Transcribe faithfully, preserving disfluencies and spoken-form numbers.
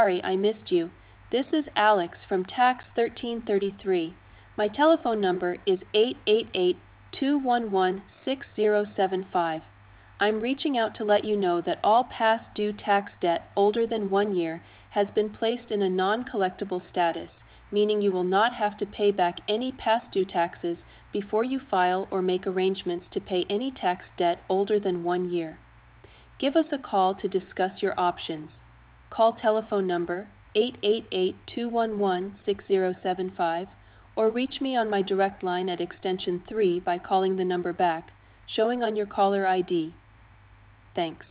Sorry, I missed you. This is Alex from Tax thirteen thirty-three. My telephone number is eight eight eight, two one one, six zero seven five. I'm reaching out to let you know that all past due tax debt older than one year has been placed in a non-collectible status, meaning you will not have to pay back any past due taxes before you file or make arrangements to pay any tax debt older than one year. Give us a call to discuss your options. Call telephone number eight eight eight, two one one, six zero seven five or reach me on my direct line at extension three by calling the number back, showing on your caller I D. Thanks.